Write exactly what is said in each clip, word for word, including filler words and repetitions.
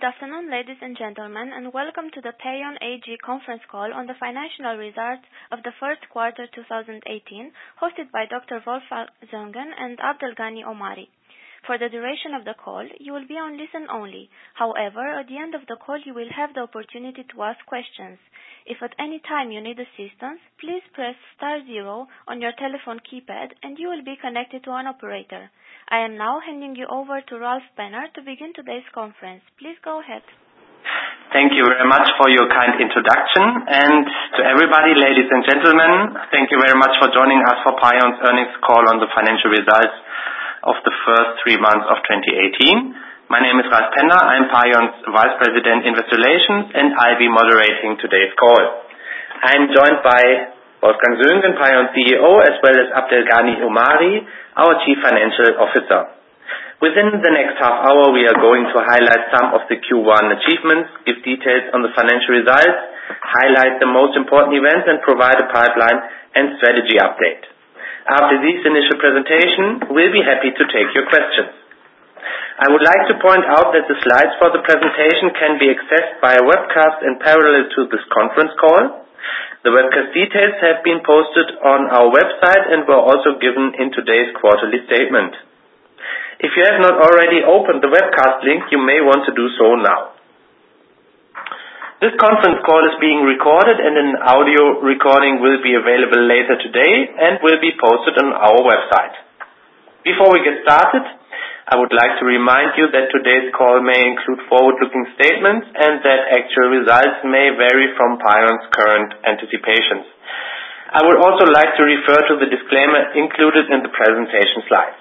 afternoon, ladies and gentlemen, and welcome to the Payone A G conference call on the financial results of the first quarter two thousand eighteen, hosted by Doctor Wolfgang Zungen and Abdelghany Omari. For the duration of the call, you will be on listen only. However, at the end of the call, you will have the opportunity to ask questions. If at any time you need assistance, please press star zero on your telephone keypad and you will be connected to an operator. I am now handing you over to Ralph Benner to begin today's conference. Please go ahead. Thank you very much for your kind introduction, and to everybody, ladies and gentlemen, thank you very much for joining us for Payone's earnings call on the financial results of the first three months of twenty eighteen. My name is Ralph Benner. I'm Payone's Vice President Investor Relations, and I'll be moderating today's call. I'm joined by Wolfgang Zungen, Payone's C E O, as well as Abdelghany Omari, our Chief Financial Officer. Within the next half hour, we are going to highlight some of the Q one achievements, give details on the financial results, highlight the most important events, and provide a pipeline and strategy update. After this initial presentation, we'll be happy to take your questions. I would like to point out that the slides for the presentation can be accessed by a webcast in parallel to this conference call. The webcast details have been posted on our website and were also given in today's quarterly statement. If you have not already opened the webcast link, you may want to do so now. This conference call is being recorded and an audio recording will be available later today and will be posted on our website. Before we get started, I would like to remind you that today's call may include forward-looking statements and that actual results may vary from Payone's current anticipations. I would also like to refer to the disclaimer included in the presentation slides.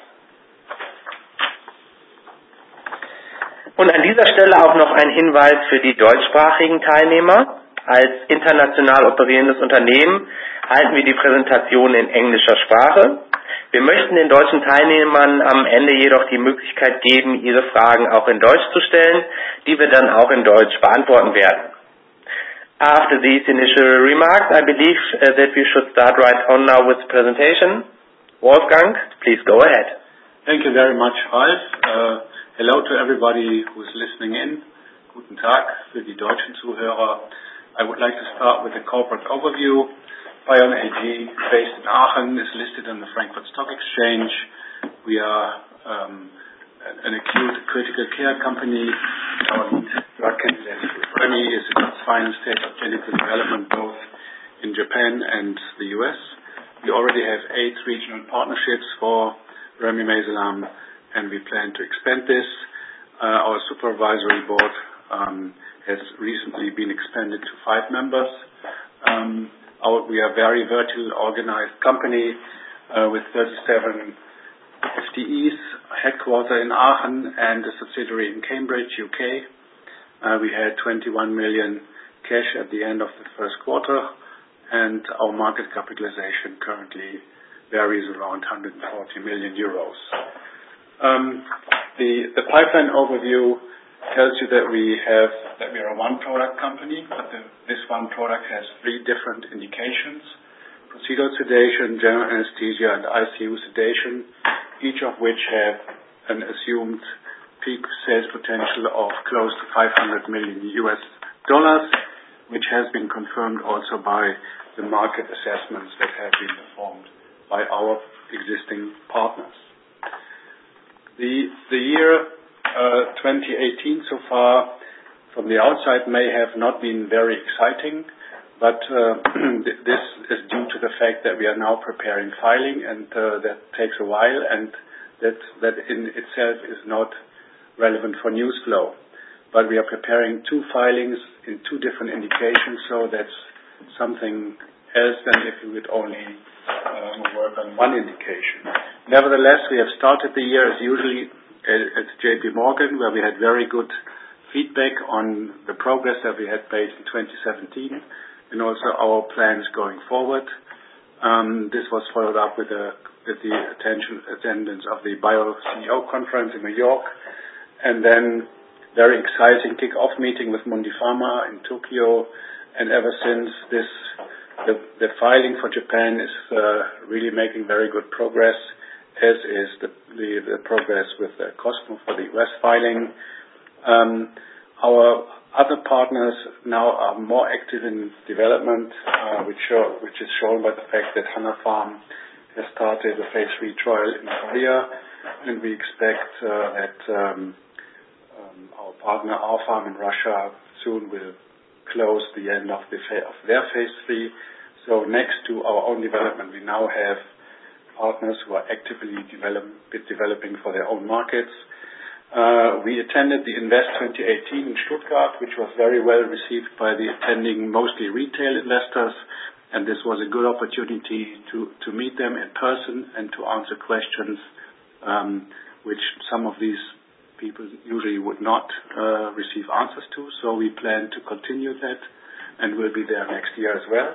Und an dieser Stelle auch noch ein Hinweis für die deutschsprachigen Teilnehmer. Als international operierendes Unternehmen halten wir die Präsentation in englischer Sprache. Wir möchten den deutschen Teilnehmern am Ende jedoch die Möglichkeit geben, ihre Fragen auch in Deutsch zu stellen, die wir dann auch in Deutsch beantworten werden. After these initial remarks, I believe uh, that we should start right on now with the presentation. Wolfgang, please go ahead. Thank you very much, Ralf. Uh, hello to everybody who is listening in. Guten Tag für die deutschen Zuhörer. I would like to start with a corporate overview. Payone A G, based in Aachen, is listed on the Frankfurt Stock Exchange. We are um, an acute critical care company. Our drug candidate, Remy, is in its final stage of clinical development both in Japan and the U S. We already have eight regional partnerships for Remimazolam, and we plan to expand this. Uh, our supervisory board um, has recently been expanded to five members. Um, Our, we are a very vertically organized company uh, with thirty-seven F T Es, headquartered in Aachen and a subsidiary in Cambridge, U K. Uh, we had twenty-one million cash at the end of the first quarter, and our market capitalization currently varies around one hundred forty million euros. Um, the, the pipeline overview tells you that we have that we are a one-product company, but the, this one product has three different indications: procedural sedation, general anesthesia, and I C U sedation, each of which have an assumed peak sales potential of close to five hundred million U S dollars, which has been confirmed also by the market assessments that have been performed by our existing partners. The the year Uh, twenty eighteen so far from the outside may have not been very exciting, but uh, this is due to the fact that we are now preparing filing, and uh, that takes a while, and that that in itself is not relevant for news flow. But we are preparing two filings in two different indications, so that's something else than if we would only um, work on one indication. Nevertheless, we have started the year as usually at J P Morgan, where we had very good feedback on the progress that we had made in twenty seventeen and also our plans going forward. Um, this was followed up with, a, with the attention, attendance of the Bio C E O conference in New York, and then very exciting kick-off meeting with Mundipharma in Tokyo. And ever since this, the, the filing for Japan is uh, really making very good progress, as is the, the, the progress with the Cosmo for the U S filing. Um, Our other partners now are more active in development, uh, which, show, which is shown by the fact that Hanapharm has started a phase three trial in Korea, and we expect uh, that um, um, our partner Alpharm in Russia soon will close the end of, the fa- of their phase three. So next to our own development, we now have partners who are actively develop, developing for their own markets. Uh, we attended the Invest twenty eighteen in Stuttgart, which was very well received by the attending mostly retail investors, and this was a good opportunity to, to meet them in person and to answer questions um, which some of these people usually would not uh, receive answers to. So we plan to continue that, and we'll be there next year as well.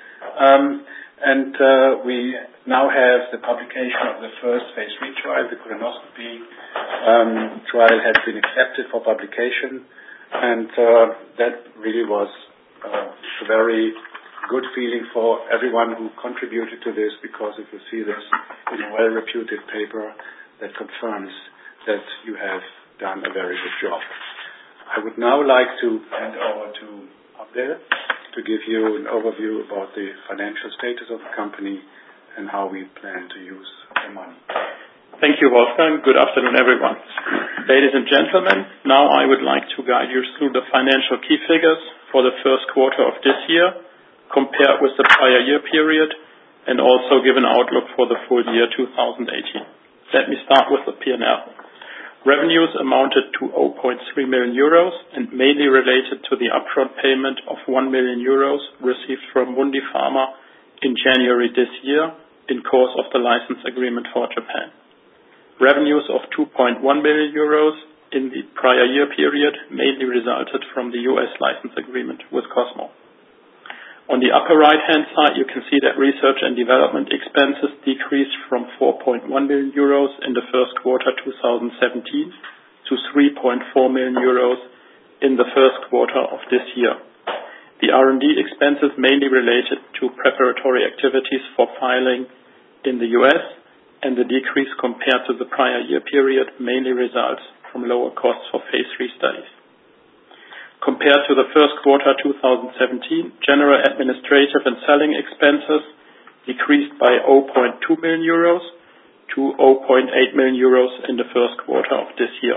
Um, and uh, we now have the publication of the first phase three trial. The colonoscopy um, trial has been accepted for publication, and uh, that really was uh, a very good feeling for everyone who contributed to this, because if you see this in a well-reputed paper, that confirms that you have done a very good job. I would now like to hand over to Abdel to give you an overview about the financial status of the company and how we plan to use the money. Thank you, Wolfgang. Good afternoon, everyone. Ladies and gentlemen, now I would like to guide you through the financial key figures for the first quarter of this year, compared with the prior year period, and also give an outlook for the full year two thousand eighteen. Let me start with the P and L. Revenues amounted to zero point three million euros and mainly related to the upfront payment of one million euros received from Mundipharma in January this year in course of the license agreement for Japan. Revenues of two point one million euros in the prior year period mainly resulted from the U S license agreement with Cosmo. On the upper right-hand side, you can see that research and development expenses decreased from four point one million euros in the first quarter two thousand seventeen to three point four million euros in the first quarter of this year. The R and D expenses mainly related to preparatory activities for filing in the U S, and the decrease compared to the prior year period mainly results from lower costs for phase three studies. Compared to the first quarter two thousand seventeen, general administrative and selling expenses decreased by zero point two million euros to zero point eight million euros in the first quarter of this year.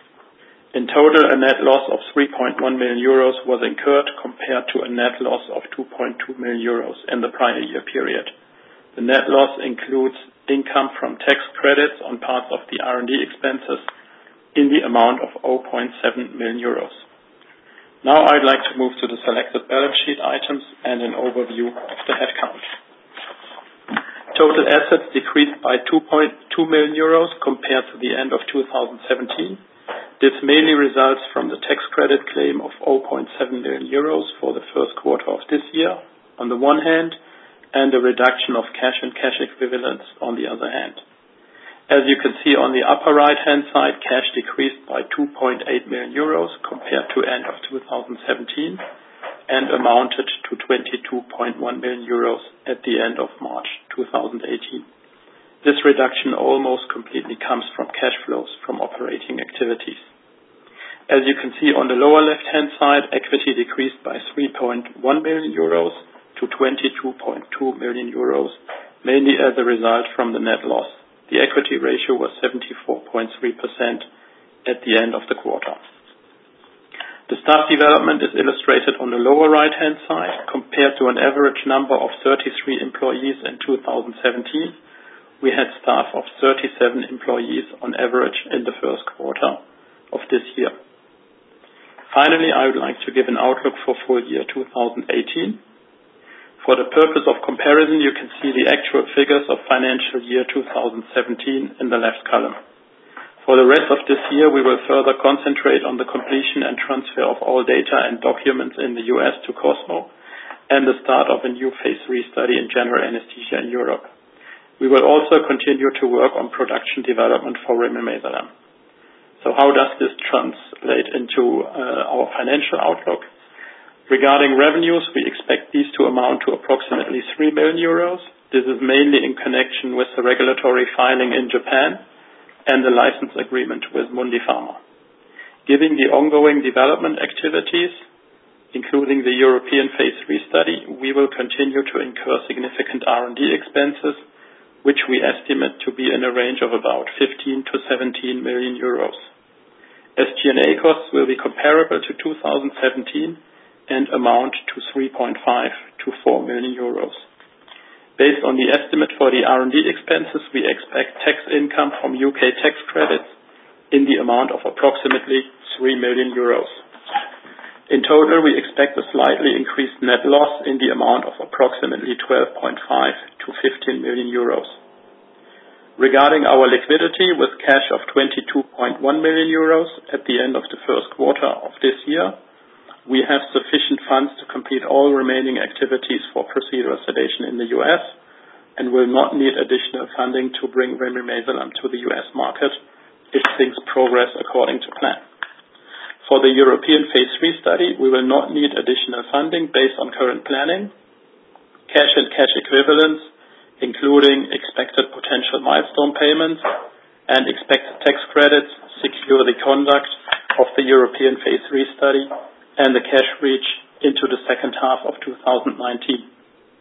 In total, a net loss of three point one million euros was incurred compared to a net loss of two point two million euros in the prior year period. The net loss includes income from tax credits on parts of the R and D expenses in the amount of zero point seven million euros. Now I'd like to move to the selected balance sheet items and an overview of the headcount. Total assets decreased by two point two million euros compared to the end of two thousand seventeen. This mainly results from the tax credit claim of zero point seven million euros for the first quarter of this year, on the one hand, and a reduction of cash and cash equivalents on the other hand. As you can see on the upper right-hand side, cash decreased by two point eight million euros compared to end of two thousand seventeen and amounted to twenty-two point one million euros at the end of March two thousand eighteen. This reduction almost completely comes from cash flows from operating activities. As you can see on the lower left-hand side, equity decreased by three point one million euros to twenty-two point two million euros, mainly as a result from the net loss. The equity ratio was seventy-four point three percent at the end of the quarter. The staff development is illustrated on the lower right-hand side. Compared to an average number of thirty-three employees in two thousand seventeen, we had staff of thirty-seven employees on average in the first quarter of this year. Finally, I would like to give an outlook for full year two thousand eighteen. For the purpose of comparison, you can see the actual figures of financial year two thousand seventeen in the left column. For the rest of this year, we will further concentrate on the completion and transfer of all data and documents in the U S to Cosmo and the start of a new phase three study in general anesthesia in Europe. We will also continue to work on production development for remimazolam. So how does this translate into uh, our financial outlook? Regarding revenues, we expect these to amount to approximately three million euros. This is mainly in connection with the regulatory filing in Japan and the license agreement with Mundipharma. Given the ongoing development activities, including the European phase three study, we will continue to incur significant R and D expenses, which we estimate to be in a range of about fifteen to seventeen million euros. S G and A costs will be comparable to two thousand seventeen and amount to three point five to four million euros. Based on the estimate for the R and D expenses, we expect tax income from U K tax credits in the amount of approximately three million euros. In total, we expect a slightly increased net loss in the amount of approximately twelve point five to fifteen million euros. Regarding our liquidity, with cash of twenty-two point one million euros at the end of the first quarter of this year, we have sufficient funds to complete all remaining activities for procedural sedation in the U S and will not need additional funding to bring remimazolam to the U S market if things progress according to plan. For the European phase three study, we will not need additional funding based on current planning. Cash and cash equivalents, including expected potential milestone payments and expected tax credits, secure the conduct of the European phase three study and the cash reach into the second half of two thousand nineteen.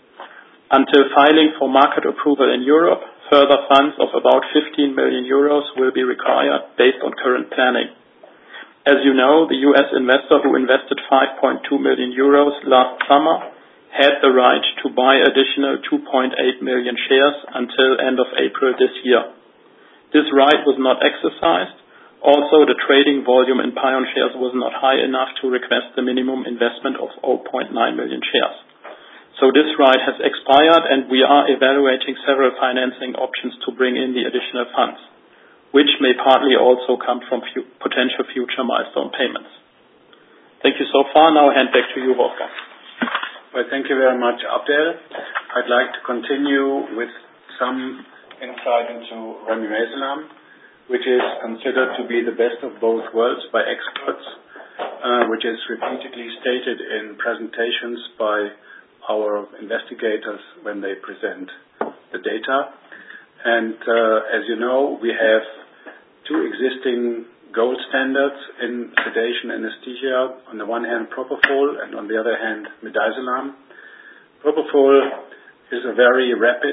Until filing for market approval in Europe, further funds of about fifteen million euros will be required based on current planning. As you know, the U S investor who invested five point two million euros last summer had the right to buy additional two point eight million shares until end of April this year. This right was not exercised. Also, the trading volume in PAION shares was not high enough to request the minimum investment of zero point nine million shares. So this right has expired, and we are evaluating several financing options to bring in the additional funds, which may partly also come from fu- potential future milestone payments. Thank you so far. Now I hand back to you, Wolfgang. Well, thank you very much, Abdel. I'd like to continue with some insight into remimazolam, which is considered to be the best of both worlds by experts, uh, which is repeatedly stated in presentations by our investigators when they present the data. And uh, as you know, we have two existing gold standards in sedation anesthesia. On the one hand, propofol, and on the other hand, midazolam. Propofol is a very rapid,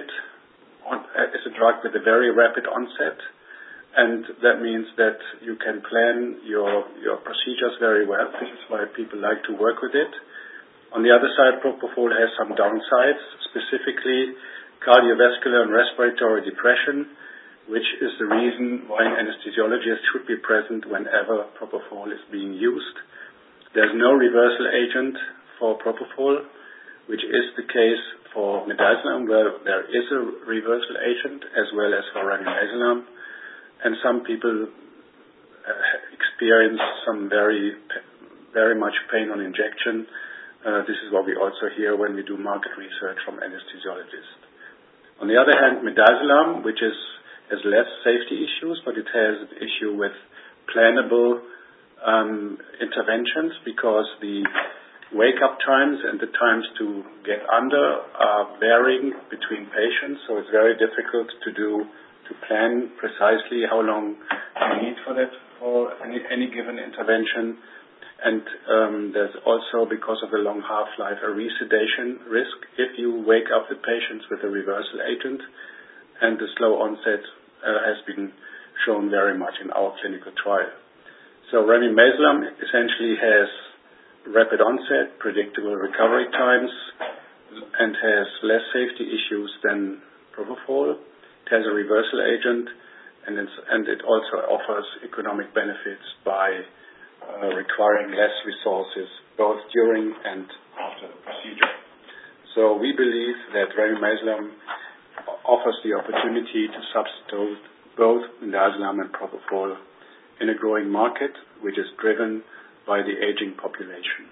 is a drug with a very rapid onset, and that means that you can plan your your procedures very well. This is why people like to work with it. On the other side, propofol has some downsides, specifically cardiovascular and respiratory depression, which is the reason why an anesthesiologist should be present whenever propofol is being used. There's no reversal agent for propofol, which is the case for midazolam, where there is a reversal agent, as well as for remimazolam. And some people uh, experience some very, very much pain on injection. Uh, this is what we also hear when we do market research from anesthesiologists. On the other hand, midazolam, which is has less safety issues, but it has an issue with plannable um, interventions, because the wake-up times and the times to get under are varying between patients, so it's very difficult to do to plan precisely how long you need for that for any, any given intervention. And um, there's also, because of the long half-life, a resedation risk if you wake up the patients with a reversal agent, and the slow onset uh, has been shown very much in our clinical trial. So remimazolam essentially has rapid onset, predictable recovery times, and has less safety issues than propofol. It has a reversal agent, and, it's, and it also offers economic benefits by uh, requiring less resources both during and after the procedure. So we believe that remimazolam offers the opportunity to substitute both midazolam and propofol in a growing market, which is driven by the aging population.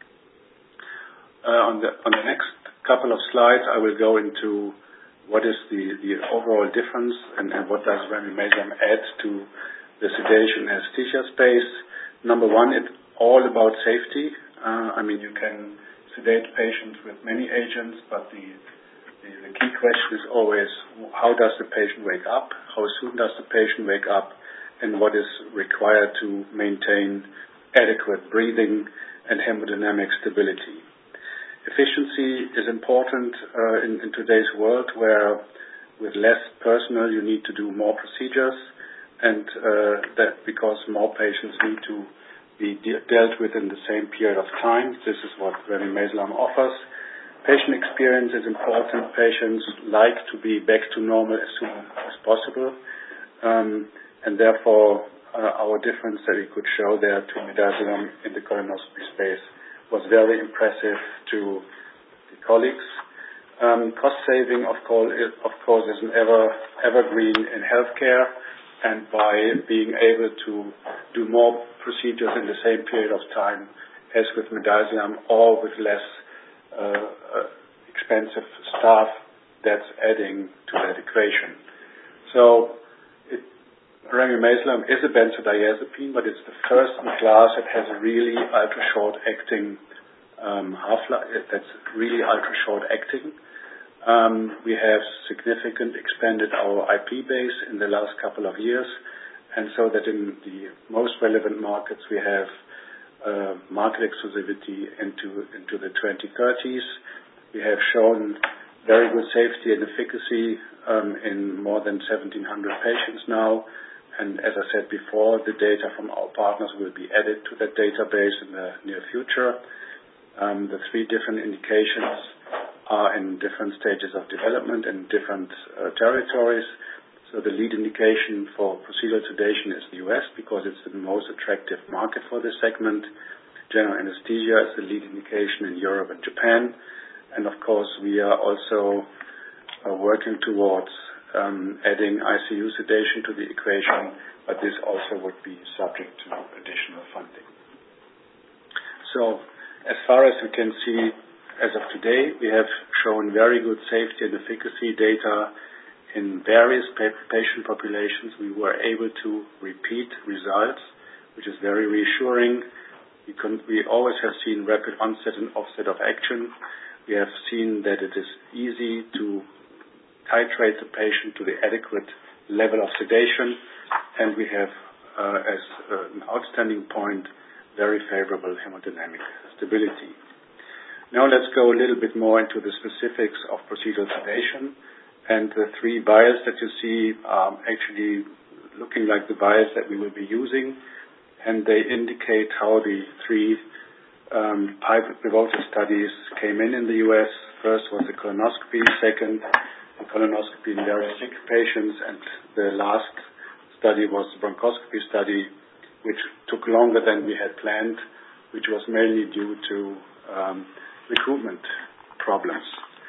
Uh, on the on the next couple of slides, I will go into what is the, the overall difference and, and what does remimazolam add to the sedation anesthesia space. Number one, it's all about safety. Uh, I mean, you can sedate patients with many agents, but the, the, the key question is always, how does the patient wake up? How soon does the patient wake up? and what is required to maintain adequate breathing and hemodynamic stability. Efficiency is important uh, in, in today's world, where with less personnel you need to do more procedures, and uh, that because more patients need to be de- dealt with in the same period of time. This is what remimazolam offers. Patient experience is important. Patients like to be back to normal as soon as possible. Um, and therefore, uh, our difference that we could show there to midazolam in the colonoscopy space was very impressive to the colleagues. Um, cost saving, of course, is, of course, is an ever, evergreen in healthcare. And by being able to do more procedures in the same period of time as with midazolam or with less Uh, uh, expensive staff, that's adding to that equation. So it, remimazolam is a benzodiazepine, but it's the first in class that has a really ultra-short acting um, half-life, that's really ultra-short acting. Um, we have significantly expanded our I P base in the last couple of years, and so that in the most relevant markets we have Uh, market exclusivity into into the twenty thirties. We have shown very good safety and efficacy um, in more than seventeen hundred patients now, and as I said before, the data from our partners will be added to that database in the near future. Um, the three different indications are in different stages of development in different uh, territories. So the lead indication for procedural sedation is the U S because it's the most attractive market for this segment. General anesthesia is the lead indication in Europe and Japan. And of course, we are also uh, working towards um, adding I C U sedation to the equation, but this also would be subject to additional funding. So as far as we can see, as of today, we have shown very good safety and efficacy data in various patient populations. We were able to repeat results, which is very reassuring. We, can, we always have seen rapid onset and offset of action. We have seen that it is easy to titrate the patient to the adequate level of sedation, and we have, uh, as uh, an outstanding point, very favorable hemodynamic stability. Now let's go a little bit more into the specifics of procedural sedation. And the three vials that you see are actually looking like the vials that we will be using, and they indicate how the three um, pivotal studies came in in the U S. First was the colonoscopy, second the colonoscopy in very sick patients, and the last study was the bronchoscopy study, which took longer than we had planned, which was mainly due to um, recruitment problems.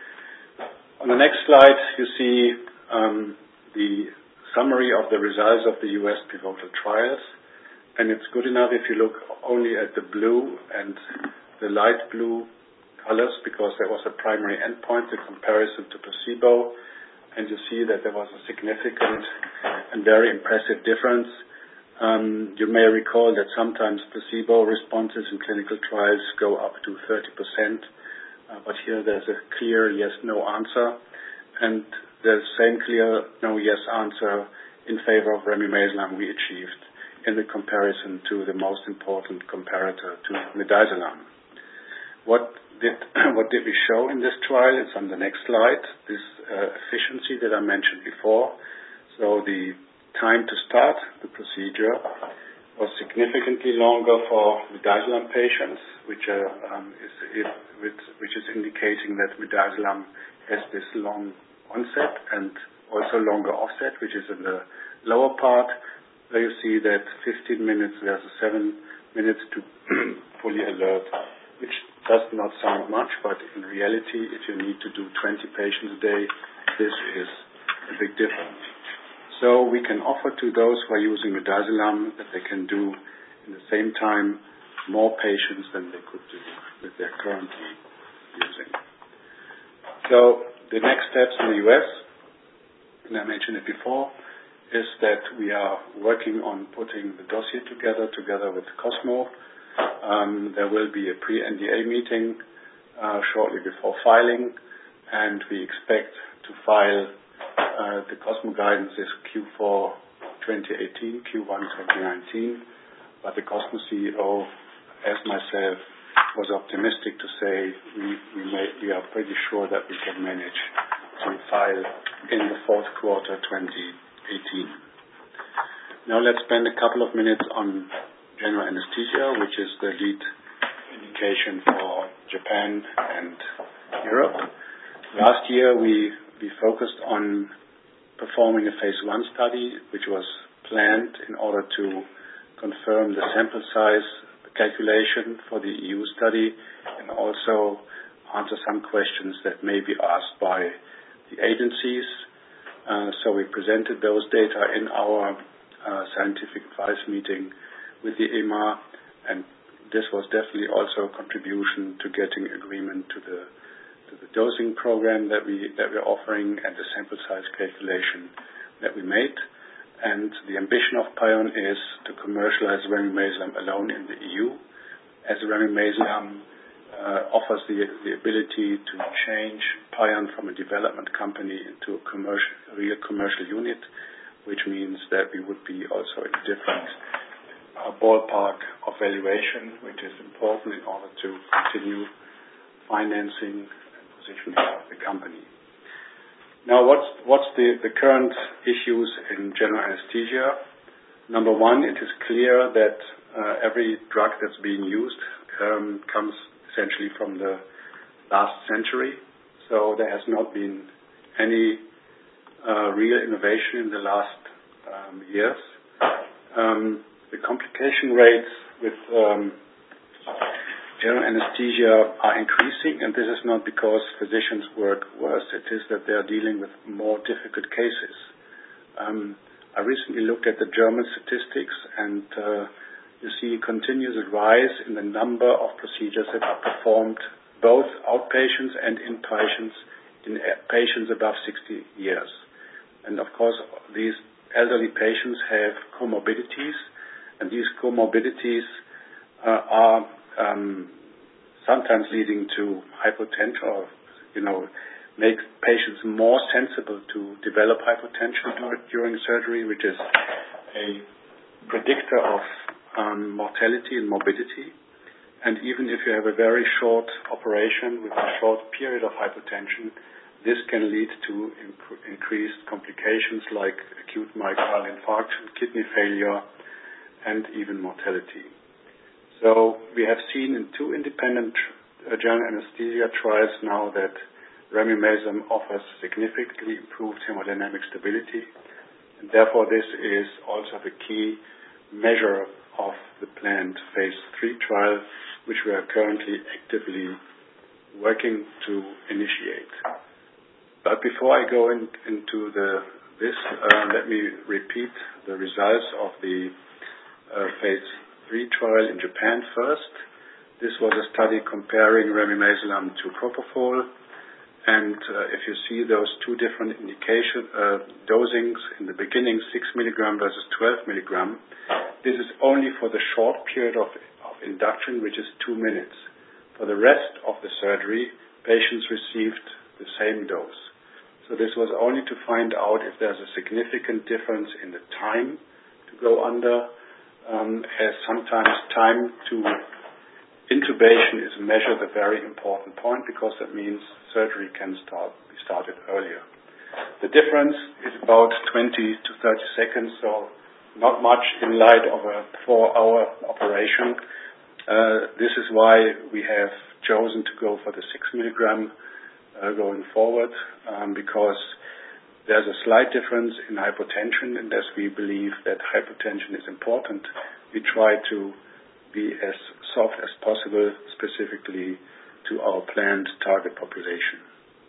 On the next slide, you see um, the summary of the results of the U S pivotal trials, and it's good enough if you look only at the blue and the light blue colors, because there was a primary endpoint, the comparison to placebo, and you see that there was a significant and very impressive difference. Um, you may recall that sometimes placebo responses in clinical trials go up to thirty percent. Uh, but here there's a clear yes-no answer, and the same clear no-yes answer in favor of remimazolam we achieved in the comparison to the most important comparator, to midazolam. What did what did we show in this trial? It's on the next slide. This uh, efficiency that I mentioned before. So the time to start the procedure was significantly longer for midazolam patients, which, are, um, is, is, which, which is indicating that midazolam has this long onset and also longer offset, which is in the lower part. There you see that fifteen minutes versus seven minutes to fully alert, which does not sound much, but in reality, if you need to do twenty patients a day, this is a big difference. So we can offer to those who are using midazolam that they can do in the same time more patients than they could do with their currently using. So the next steps in the U S, and I mentioned it before, is that we are working on putting the dossier together, together with Cosmo. Um, there will be a pre-N D A meeting uh, shortly before filing, and we expect to file uh, the Cosmo guidance is Q four twenty eighteen, Q one twenty nineteen, but the Cosmo C E O, as myself, was optimistic to say we we, may, we are pretty sure that we can manage to file in the fourth quarter twenty eighteen. Now let's spend a couple of minutes on general anesthesia, which is the lead indication for Japan and Europe. Last year we, we focused on performing a phase one study, which was planned in order to confirm the sample size calculation for the E U study and also answer some questions that may be asked by the agencies. Uh, so we presented those data in our uh, scientific advice meeting with the E M A, and this was definitely also a contribution to getting agreement to the to the dosing program that we that we're offering and the sample size calculation that we made. And the ambition of PAION is to commercialize remimazolam alone in the E U, as remimazolam uh, offers the, the ability to change PAION from a development company into a commercial, real commercial unit, which means that we would be also in a different uh, ballpark of valuation, which is important in order to continue financing and positioning of the company. Now, what's, what's the, the current issues in general anesthesia? Number one, it is clear that uh, every drug that's being used um, comes essentially from the last century. So there has not been any uh, real innovation in the last um, years. Um, the complication rates with um, general anesthesia are increasing, and this is not because physicians work worse. It is that they are dealing with more difficult cases. Um, I recently looked at the German statistics, and uh, you see a continuous rise in the number of procedures that are performed, both outpatients and inpatients, in patients above sixty years. And of course, these elderly patients have comorbidities, and these comorbidities uh, are Um, sometimes leading to hypotension, or, you know, make patients more sensible to develop hypotension during surgery, which is a predictor of um, mortality and morbidity. And even if you have a very short operation with a short period of hypotension, this can lead to inc- increased complications like acute myocardial infarction, kidney failure, and even mortality. So we have seen in two independent uh, general anesthesia trials now that remimazolam offers significantly improved hemodynamic stability, and therefore this is also the key measure of the planned phase three trial, which we are currently actively working to initiate. But before I go in, into the, this, uh, let me repeat the results of the uh, phase three trial in Japan first. This was a study comparing remimazolam to propofol, and uh, if you see those two different indication uh, dosings in the beginning, six milligram versus twelve milligram, this is only for the short period of, of induction, which is two minutes. For the rest of the surgery, patients received the same dose. So this was only to find out if there's a significant difference in the time to go under, Um, as sometimes time to intubation is measured a very important point, because that means surgery can start be started earlier. The difference is about twenty to thirty seconds, so not much in light of a four-hour operation. Uh, this is why we have chosen to go for the six milligram uh, going forward, um, because there's a slight difference in hypotension, and as we believe that hypotension is important, we try to be as soft as possible, specifically to our planned target population.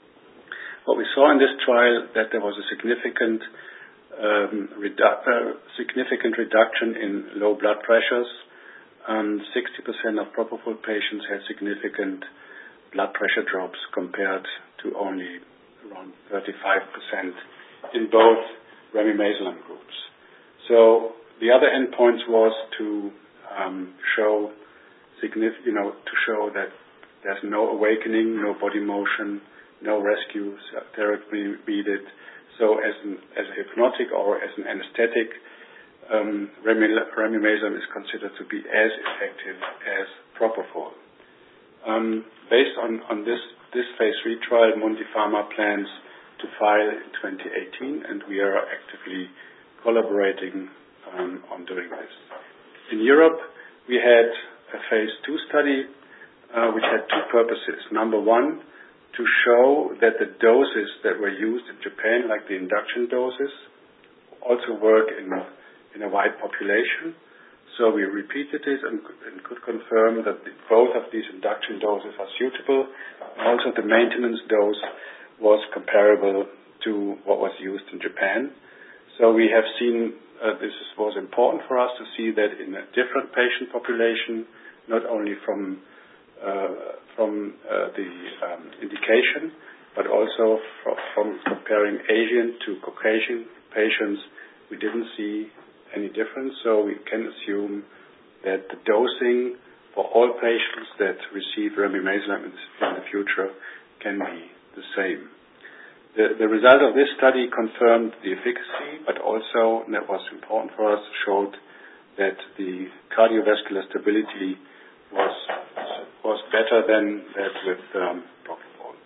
What we saw in this trial, that there was a significant um, redu- uh, significant reduction in low blood pressures. Um, sixty percent of propofol patients had significant blood pressure drops compared to only around thirty-five percent in both remimazolam groups. So the other endpoints was to um, show significant, you know, to show that there's no awakening, no body motion, no rescue therapy needed. So as an as a hypnotic or as an anesthetic, um, remimazolam is considered to be as effective as propofol. Um, based on, on this, this phase three trial, Mundipharma plans to file in twenty eighteen, and we are actively collaborating um, on doing this. In Europe, we had a phase two study uh, which had two purposes. Number one, to show that the doses that were used in Japan, like the induction doses, also work in, in a wide population. So we repeated it and, and could confirm that the, both of these induction doses are suitable. Also, the maintenance dose was comparable to what was used in Japan. So we have seen, uh, this was important for us to see that in a different patient population, not only from uh, from uh, the um, indication, but also from, from comparing Asian to Caucasian patients, we didn't see any difference. So we can assume that the dosing for all patients that receive remimazolam in the future can be the same. The, the result of this study confirmed the efficacy, but also, and that was important for us, showed that the cardiovascular stability was was better than that with um, propofol.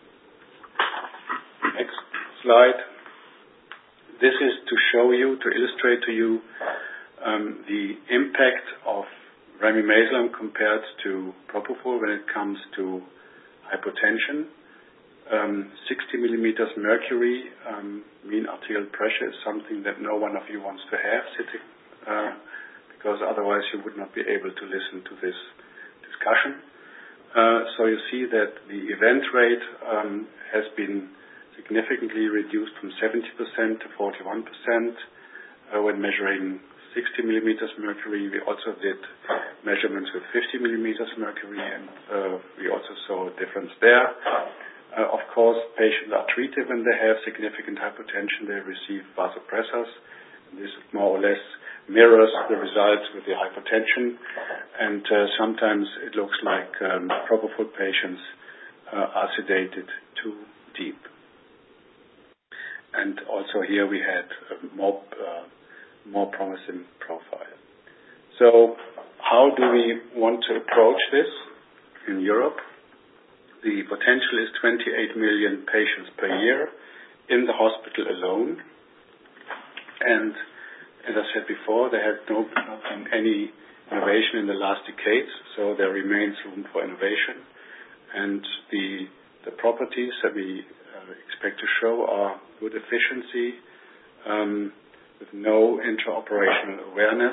Next slide. This is to show you, to illustrate to you um, the impact of remimazolam compared to propofol when it comes to hypotension. Um, sixty millimeters mercury um, mean arterial pressure is something that no one of you wants to have sitting, uh, because otherwise you would not be able to listen to this discussion. Uh, so you see that the event rate um, has been significantly reduced from seventy percent to forty-one percent uh, when measuring sixty millimeters mercury. We also did measurements with fifty millimeters mercury, and uh, we also saw a difference there. Uh, of course, patients are treated when they have significant hypertension. They receive vasopressors. And this more or less mirrors the results with the hypertension. And uh, sometimes it looks like um, propofol patients uh, are sedated too deep. And also here we had a more, uh, more promising profile. So how do we want to approach this in Europe? The potential is twenty-eight million patients per year in the hospital alone. And as I said before, there has no, not been any innovation in the last decades, so there remains room for innovation. And the, the properties that we uh, expect to show are good efficiency, um, with no intraoperational awareness,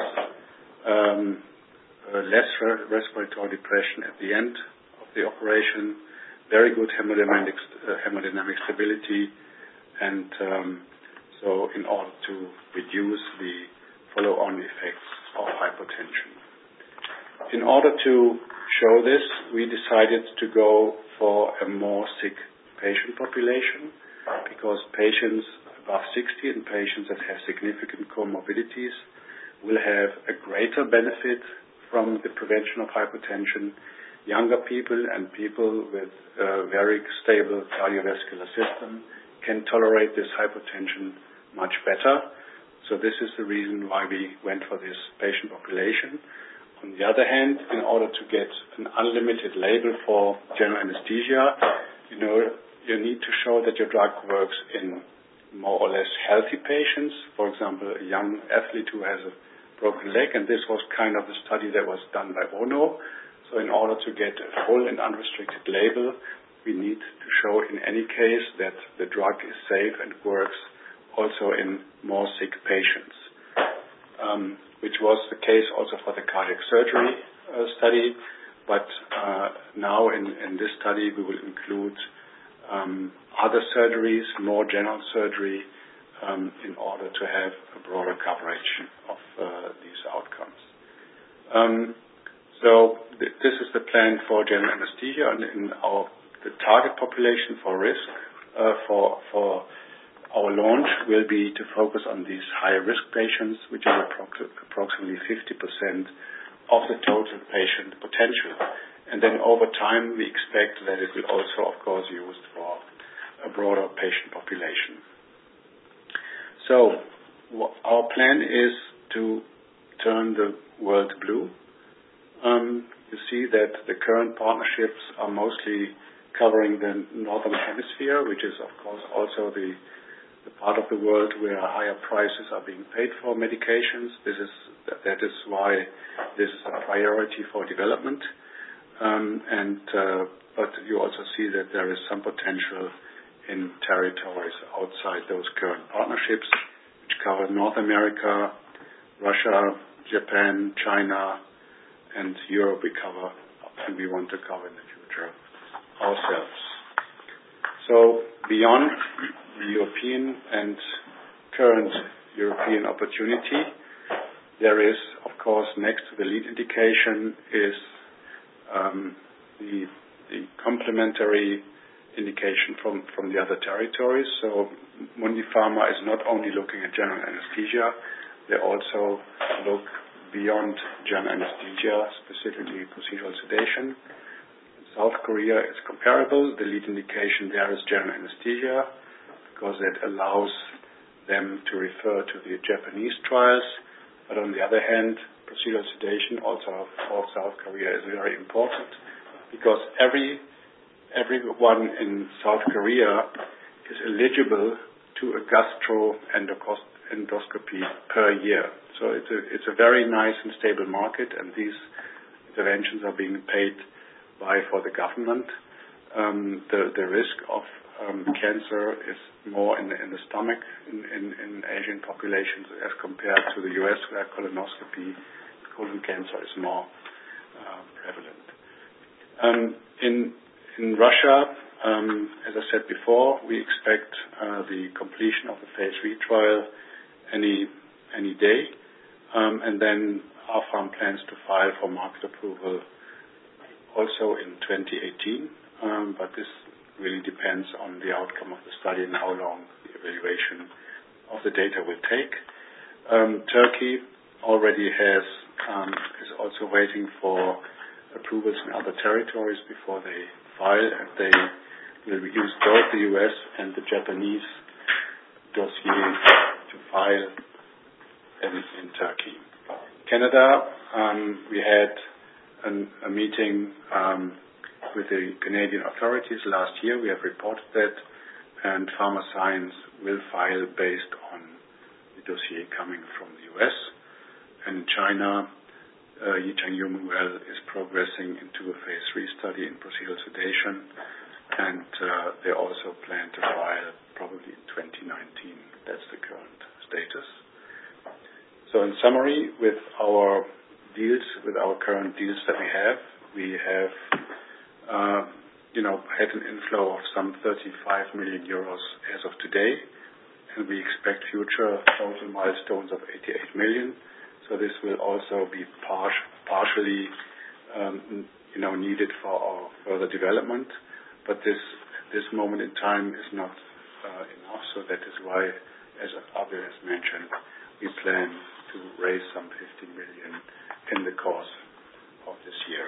um, uh, less re- respiratory depression at the end of the operation, very good hemodynamic, uh, hemodynamic stability, and um, so in order to reduce the follow-on effects of hypertension. In order to show this, we decided to go for a more sick patient population, because patients above sixty and patients that have significant comorbidities will have a greater benefit from the prevention of hypertension. Younger people and people with a very stable cardiovascular system can tolerate this hypertension much better. So this is the reason why we went for this patient population. On the other hand, in order to get an unlimited label for general anesthesia, you know, you need to show that your drug works in more or less healthy patients. For example, a young athlete who has a broken leg, and this was kind of the study that was done by Ono. So in order to get a full and unrestricted label, we need to show in any case that the drug is safe and works also in more sick patients, um, which was the case also for the cardiac surgery uh, study. But uh, now in, in this study, we will include um, other surgeries, more general surgery, um, in order to have a broader coverage of uh, these outcomes. Um, So th- this is the plan for general anesthesia, and in our the target population for risk uh, for for our launch will be to focus on these high risk patients, which are appro- approximately fifty percent of the total patient potential. And then over time, we expect that it will also, of course, be used for a broader patient population. So w- our plan is to turn the world blue. Um, you see that the current partnerships are mostly covering the northern hemisphere, which is of course also the, the part of the world where higher prices are being paid for medications. This is that is why this is a priority for development. Um, and uh, but you also see that there is some potential in territories outside those current partnerships, which cover North America, Russia, Japan, China, and Europe. We cover, and we want to cover in the future ourselves. So beyond the European and current European opportunity, there is, of course, next to the lead indication is um, the, the complementary indication from, from the other territories. So Mundipharma is not only looking at general anesthesia, they also look beyond general anesthesia, specifically procedural sedation. In South Korea is comparable. The lead indication there is general anesthesia because it allows them to refer to the Japanese trials. But on the other hand, procedural sedation also for South Korea is very important because every everyone in South Korea is eligible to a gastroendoscopy per year. So it's a it's a very nice and stable market, and these interventions are being paid by for the government. Um, the the risk of um, cancer is more in the, in the stomach in, in, in Asian populations as compared to the U S, where colonoscopy, colon cancer is more uh, prevalent. Um, in in Russia, um, as I said before, we expect uh, the completion of the phase three trial any any day, um, and then our farm plans to file for market approval also in twenty eighteen, um, but this really depends on the outcome of the study and how long the evaluation of the data will take. Um, Turkey already has um, is also waiting for approvals in other territories before they file, and they will use both the U S and the Japanese dossier to file in, in Turkey. Canada, um, we had an, a meeting um, with the Canadian authorities last year. We have reported that, and Pharmascience will file based on the dossier coming from the U S. And in China, uh, Yichang Yumuel is progressing into a phase three study in procedural sedation, and uh, they also plan to file probably in twenty nineteen. That's the current status. So in summary, with our deals, with our current deals that we have, we have Uh, you know, had an inflow of some thirty-five million euros as of today, and we expect future total milestones of eighty-eight million. So this will also be par- partially, um, you know, needed for our further development. But this, at this moment in time, is not uh, enough. So that is why, as Abel has mentioned, we plan to raise some fifty million in the course of this year.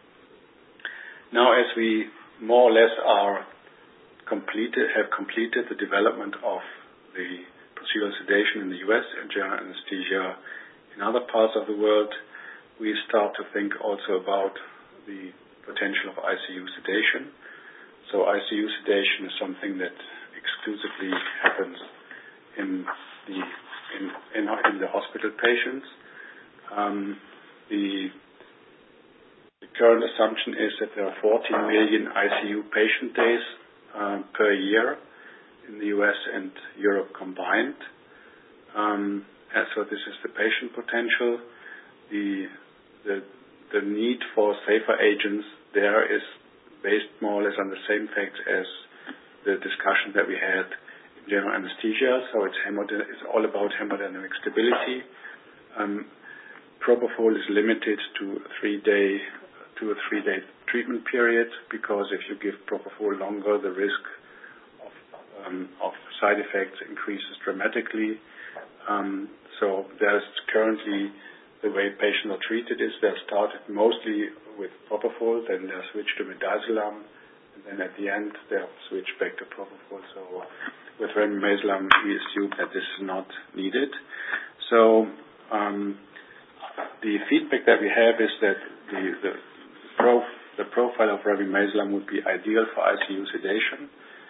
Now, as we more or less are completed, have completed the development of the procedural sedation in the U S and general anesthesia in other parts of the world, we start to think also about the potential of I C U sedation. So I C U sedation is something that exclusively happens in the in in, in the hospital patients. Um, the The current assumption is that there are fourteen million I C U patient days um, per year in the U S and Europe combined. Um, and so this is the patient potential. The, the the need for safer agents there is based more or less on the same facts as the discussion that we had in general anesthesia. So it's, hemod- it's all about hemodynamic stability. Um, Propofol is limited to a three-day to a three-day treatment period, because if you give propofol longer, the risk of, um, of side effects increases dramatically. Um, so there's currently, the way patients are treated is they're started mostly with propofol, then they're switched to midazolam, and then at the end they're switched back to propofol. So with remimazolam, we assume that this is not needed. So um, the feedback that we have is that the the, prof, the profile of remimazolam would be ideal for I C U sedation.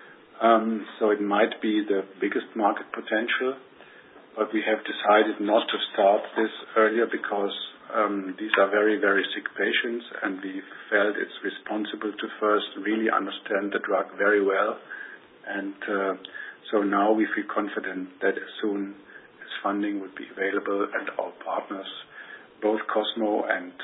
Um, so it might be the biggest market potential, but we have decided not to start this earlier because um, these are very, very sick patients, and we felt it's responsible to first really understand the drug very well. And uh, so now we feel confident that as soon as funding would be available and our partners, both Cosmo and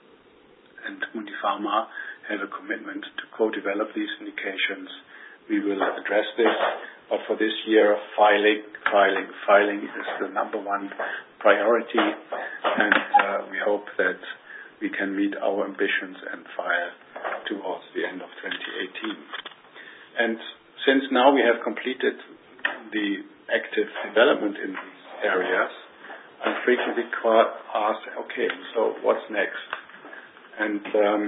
and Mundipharma, have a commitment to co-develop these indications, we will address this. But for this year, filing, filing, filing is the number one priority, and uh, we hope that we can meet our ambitions and file towards the end of twenty eighteen. And since now we have completed the active development in these areas, I'm frequently asked, okay, so what's next? And um,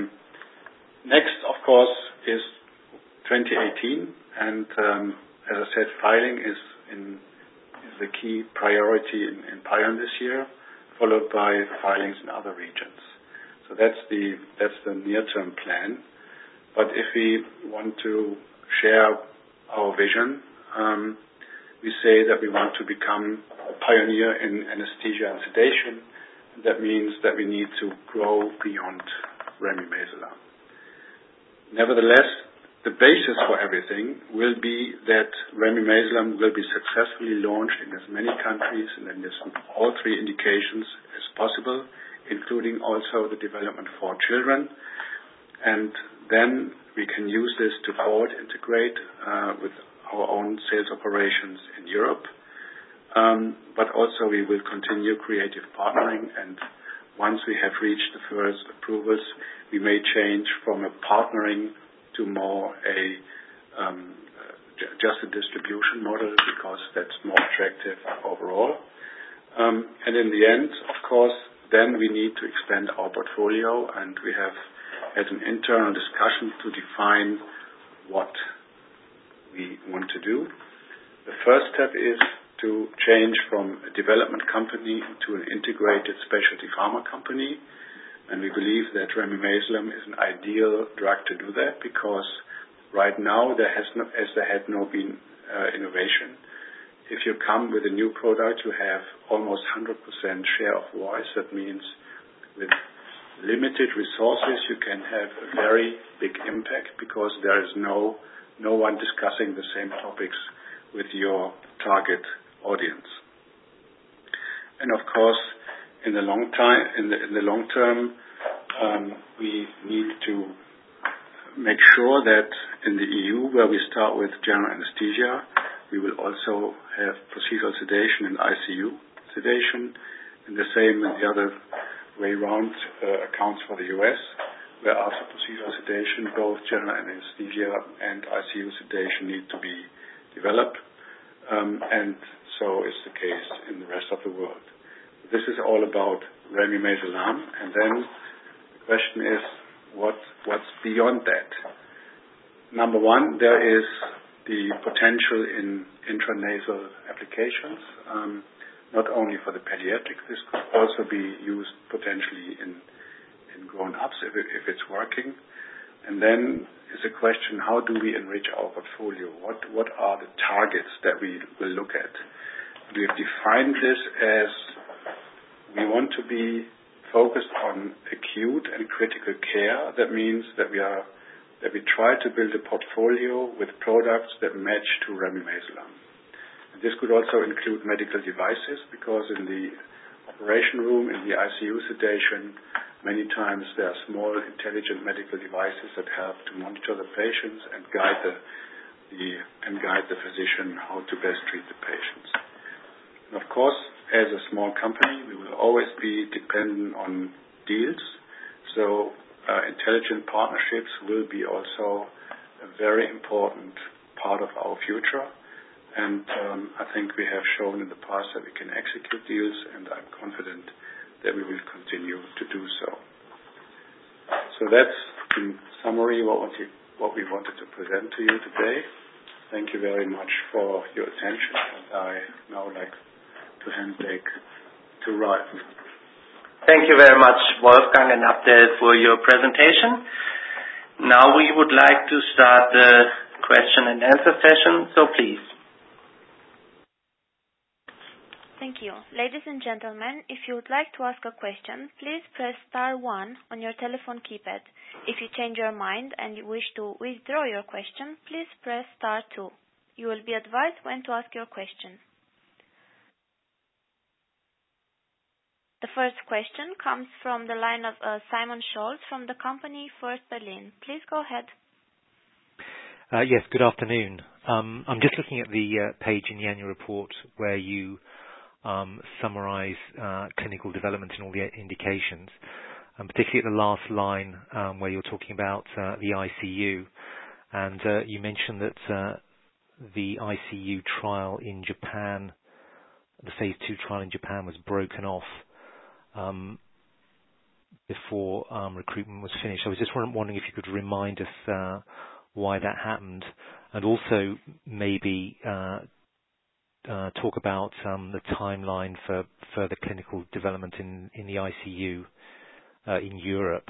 next, of course, is twenty eighteen, and um, as I said, filing is, in, is the key priority in, in PAION this year, followed by filings in other regions. So that's the that's the near-term plan. But if we want to share our vision, um, we say that we want to become a pioneer in anesthesia and sedation. That means that we need to grow beyond remimazolam. Nevertheless, the basis for everything will be that remimazolam will be successfully launched in as many countries and in all three indications as possible, including also the development for children. And then we can use this to forward integrate uh, with our own sales operations in Europe. Um, but also we will continue creative partnering, and once we have reached the first approvals, we may change from a partnering to more a um, just a distribution model, because that's more attractive overall. Um, and in the end, of course, then we need to expand our portfolio, and we have had an internal discussion to define what we want to do. The first step is to change from a development company to an integrated specialty pharma company. And we believe that remimazolam is an ideal drug to do that, because right now there has no, as there had no been uh, innovation. If you come with a new product, you have almost one hundred percent share of voice. That means with limited resources, you can have a very big impact, because there is no no one discussing the same topics with your target audience. And of course, in the long time, in the, in the long term, um, we need to make sure that in the E U, where we start with general anesthesia, we will also have procedural sedation and I C U sedation, and the same and the other way around uh, accounts for the U S, where after procedural sedation, both general anesthesia and I C U sedation need to be developed, um, and so is the case in the rest of the world. This is all about remimazolam, and then the question is, what what's beyond that? Number one, there is the potential in intranasal applications, um, not only for the pediatric. This could also be used potentially in in grown-ups if, it, if it's working. And then is a question, how do we enrich our portfolio? What what are the targets that we will look at? We have defined this as we want to be focused on acute and critical care. That means that we are that we try to build a portfolio with products that match to remimazolam. And this could also include medical devices, because in the operation room, in the I C U sedation, many times there are small, intelligent medical devices that help to monitor the patients and guide the, the and guide the physician how to best treat the patients. And of course, as a small company, we will always be dependent on deals. So uh, intelligent partnerships will be also a very important part of our future. And um, I think we have shown in the past that we can execute deals, and I'm confident that we will continue to do so. So that's, in summary, what we, what we wanted to present to you today. Thank you very much for your attention, and I now like to hand back to Ralph. Thank you very much, Wolfgang and Abdel, for your presentation. Now we would like to start the question and answer session, so please. Thank you. Ladies and gentlemen, if you would like to ask a question, please press star one on your telephone keypad. If you change your mind and you wish to withdraw your question, please press star two. You will be advised when to ask your question. The first question comes from the line of uh, Simon Scholz from the company First Berlin. Please go ahead. Uh, yes, good afternoon. Um, I'm just looking at the uh, page in the annual report where you um, summarize uh, clinical development in all the indications, and particularly at the last line um, where you're talking about uh, the I C U. And uh, you mentioned that uh, the I C U trial in Japan, the phase two trial in Japan was broken off Um, before um, recruitment was finished. I was just wondering if you could remind us uh, why that happened, and also maybe uh, uh, talk about um, the timeline for further clinical development in, in the I C U uh, in Europe.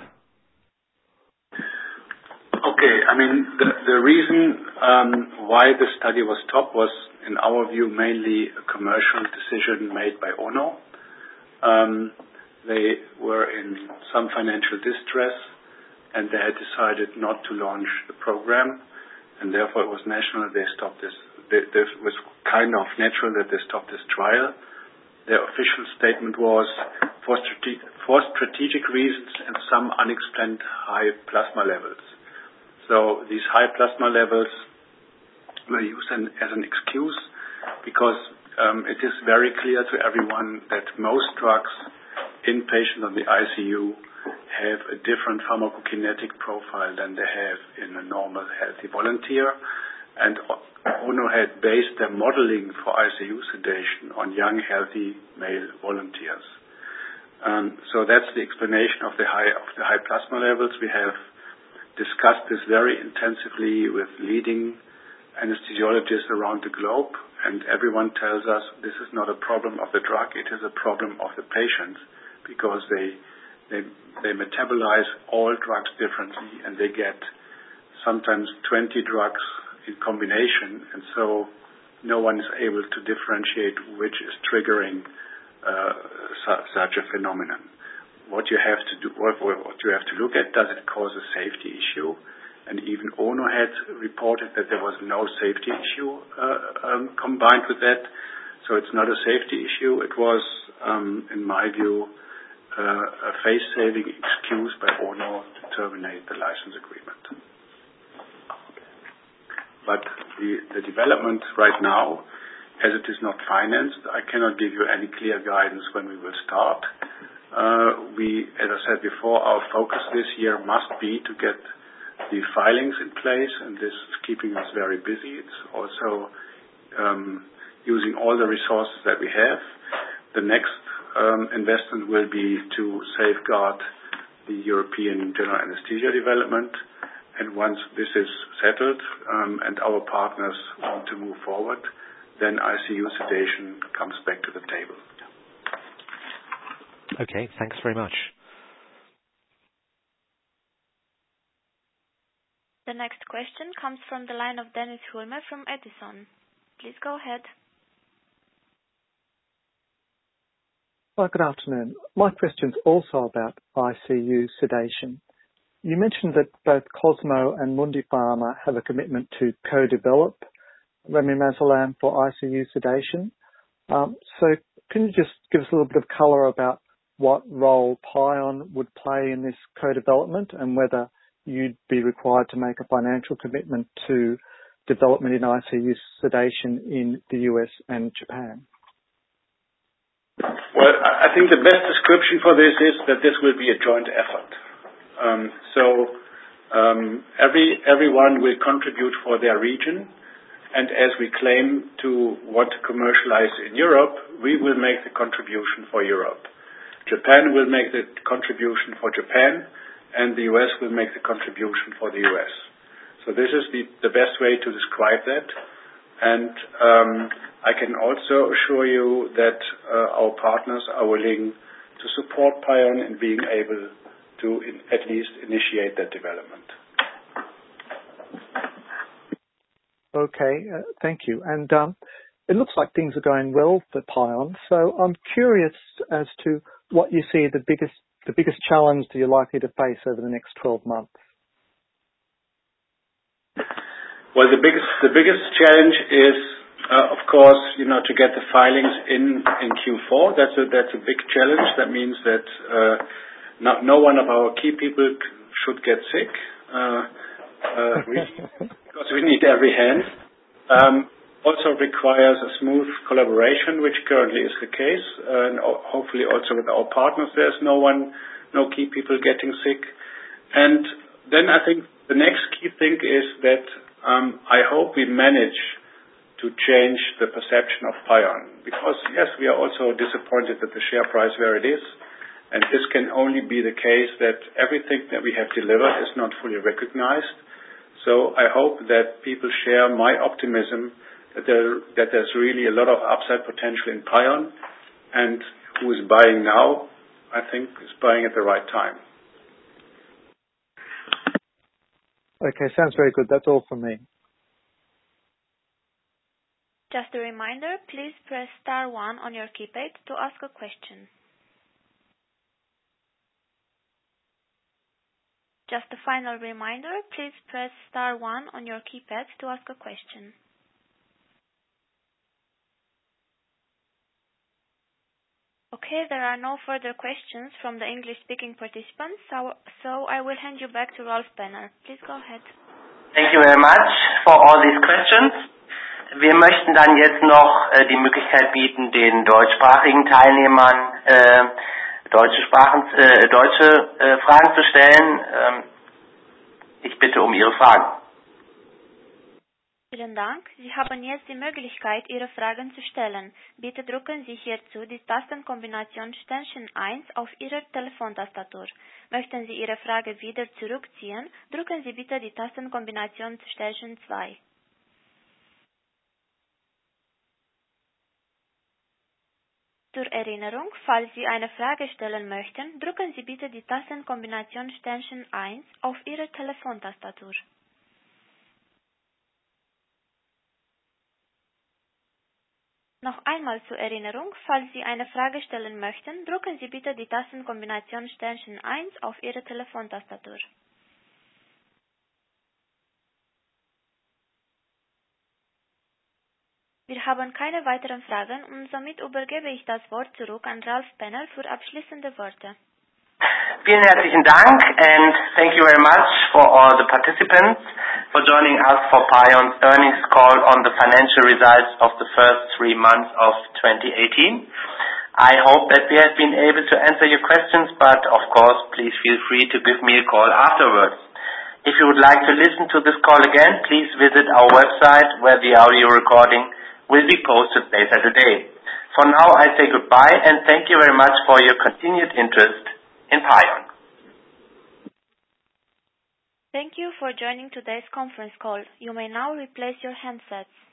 Okay, I mean, the, the reason um, why the study was stopped was, in our view, mainly a commercial decision made by Ono. Um, They were in some financial distress, and they had decided not to launch the program, and therefore it was national. They stopped this. They, this was kind of natural that they stopped this trial. Their official statement was for, strate- for strategic reasons and some unexplained high plasma levels. So these high plasma levels were used an, as an excuse because um, it is very clear to everyone that most drugs in patients on the I C U have a different pharmacokinetic profile than they have in a normal healthy volunteer. And Ono had based their modeling for I C U sedation on young healthy male volunteers. Um, so that's the explanation of the high of the high plasma levels. We have discussed this very intensively with leading anesthesiologists around the globe, and everyone tells us this is not a problem of the drug, it is a problem of the patients, because they, they they metabolize all drugs differently, and they get sometimes twenty drugs in combination, and so no one is able to differentiate which is triggering uh, su- such a phenomenon. What you have to do, what, what you have to look at, does it cause a safety issue? And even Ono had reported that there was no safety issue uh, um, combined with that. So it's not a safety issue. It was, um, in my view, Uh, a face-saving excuse by Ono to terminate the license agreement. But the, the development right now, as it is not financed, I cannot give you any clear guidance when we will start. Uh, we, as I said before, our focus this year must be to get the filings in place, and this is keeping us very busy. It's also um, using all the resources that we have. The next Um, investment will be to safeguard the European general anesthesia development, and once this is settled um, and our partners want to move forward, then I C U sedation comes back to the table. Okay, thanks very much. The next question comes from the line of Dennis Hulme from Edison. Please go ahead. Well, good afternoon. My question's also about I C U sedation. You mentioned that both Cosmo and Mundipharma have a commitment to co-develop remimazolam for I C U sedation. Um, so can you just give us a little bit of colour about what role PAION would play in this co-development, and whether you'd be required to make a financial commitment to development in I C U sedation in the U S and Japan? Well, I think the best description for this is that this will be a joint effort. Um, so um, every everyone will contribute for their region, and as we claim to want to commercialize in Europe, we will make the contribution for Europe. Japan will make the contribution for Japan, and the U S will make the contribution for the U S. So this is the, the best way to describe that. And um, I can also assure you that uh, our partners are willing to support PION in being able to in, at least initiate that development. Okay, uh, thank you. And um, it looks like things are going well for PION. So I'm curious as to what you see the biggest the biggest challenge that you're likely to face over the next twelve months. Well, the biggest the biggest challenge is, uh, of course, you know, to get the filings in in Q four. That's a that's a big challenge. That means that uh, no, no one of our key people should get sick, uh, uh, really, because we need every hand. Um, also requires a smooth collaboration, which currently is the case, and hopefully also with our partners. There's no one, no key people getting sick, and then I think the next key thing is that. Um, I hope we manage to change the perception of PION, because yes, we are also disappointed that the share price where it is, and this can only be the case that everything that we have delivered is not fully recognized. So I hope that people share my optimism that there that there's really a lot of upside potential in PION, and who is buying now, I think, is buying at the right time. Okay, sounds very good. That's all from me. Just a reminder, please press star one on your keypad to ask a question. Just a final reminder, please press star one on your keypad to ask a question. Okay, there are no further questions from the English-speaking participants, so, so I will hand you back to Rolf Benner. Please go ahead. Thank you very much for all these questions. Wir möchten dann jetzt noch äh, die Möglichkeit bieten, den deutschsprachigen Teilnehmern äh, deutsche, Sprachen, äh, deutsche äh, Fragen zu stellen. Ähm, ich bitte um Ihre Fragen. Vielen Dank. Sie haben jetzt die Möglichkeit, Ihre Fragen zu stellen. Bitte drücken Sie hierzu die Tastenkombination Sternchen eins auf Ihrer Telefontastatur. Möchten Sie Ihre Frage wieder zurückziehen, drücken Sie bitte die Tastenkombination Sternchen zwei. Zur Erinnerung, falls Sie eine Frage stellen möchten, drücken Sie bitte die Tastenkombination Sternchen eins auf Ihrer Telefontastatur. Noch einmal zur Erinnerung, falls Sie eine Frage stellen möchten, drücken Sie bitte die Tastenkombination Sternchen eins auf Ihre Telefontastatur. Wir haben keine weiteren Fragen und somit übergebe ich das Wort zurück an Rolf Benner für abschließende Worte. Vielen herzlichen Dank, and thank you very much for all the participants for joining us for PION's earnings call on the financial results of the first three months of twenty eighteen. I hope that we have been able to answer your questions, but of course, please feel free to give me a call afterwards. If you would like to listen to this call again, please visit our website where the audio recording will be posted later today. For now, I say goodbye and thank you very much for your continued interest in PION. Thank you for joining today's conference call. You may now replace your handsets.